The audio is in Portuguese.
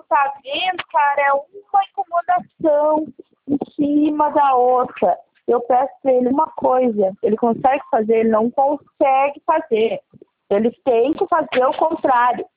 tá vendo, cara, é uma incomodação em cima da outra. Eu peço para ele uma coisa, ele consegue fazer, ele não consegue fazer. Ele tem que fazer o contrário.